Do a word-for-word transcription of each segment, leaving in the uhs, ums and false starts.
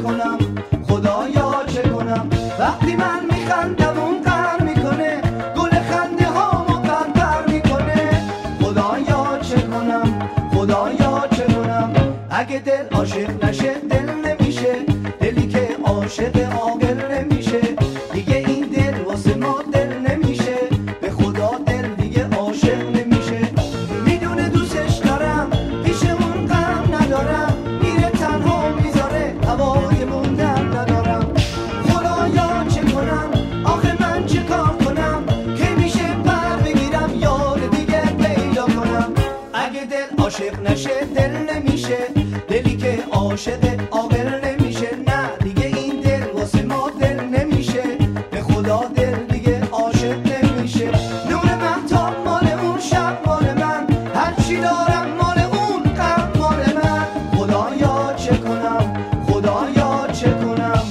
کنم خدایا چه کنم وقتی من میخندم اون غر میکنه گل خنده هامو غرغر میکنه خدایا چه کنم خدایا چه کنم اگه دل عاشق نشه دل نمیشه دلی که عاشق عاقل نمیشه دیگه این دل واسه ما دل نمیشه به خدا دل دیگه عاشق نمیشه میدونه دوستش دارم پیش اون غم ندارم میره تنها میذاره هوای موندن ندارم خدایا چه کنم آخه من چه کار کنم که میشه پر بگیرم یار دیگه پیدا کنم اگه دل عاشق نشه دل نمیشه دلی که عاشق عاقل نمیشه نه دیگه این دل واسه ما دل نمیشه به خدا دل دیگه عاشق نمیشه نور مهتاب مال اون شب مال من هرچی دارم مال اون غم مال من خدایا چه کنم خدایا چه کنم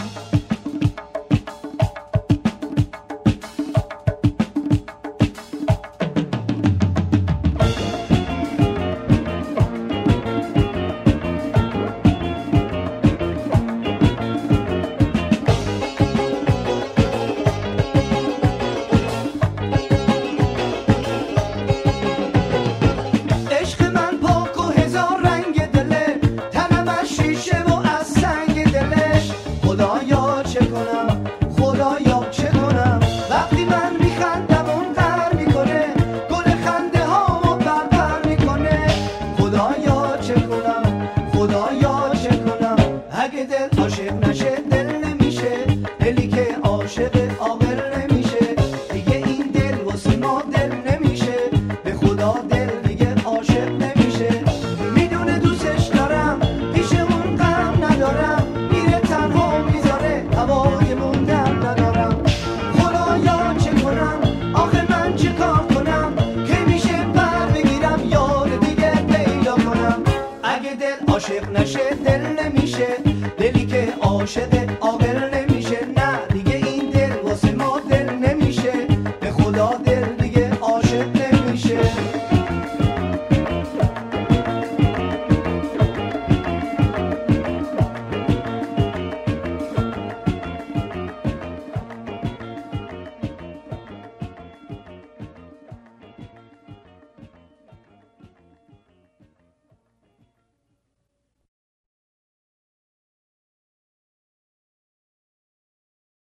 خدایا چه کنم خدایا چه کنم وقتی من میخندم اون غر میکنه گل خنده هامو غرغر میکنه خدایا چه کنم خدایا چه کنم اگه دل عاشق نشه دل نمیشه دلی که عاشق عاقل نمیشه دیگه این دل واسه ما دل نمیشه به خدا دل دیگه عاشق نمیشه میدونه دوستش دارم پیش اون غم ندارم میره تنها میذاره هوای موندن ندارم خدایا چه کنم آخه من چه کار کنم که میشه پر بگیرم یار دیگه پیدا کنم اگه دل عاشق نشه دل نمیشه دلی که عاشق عاقل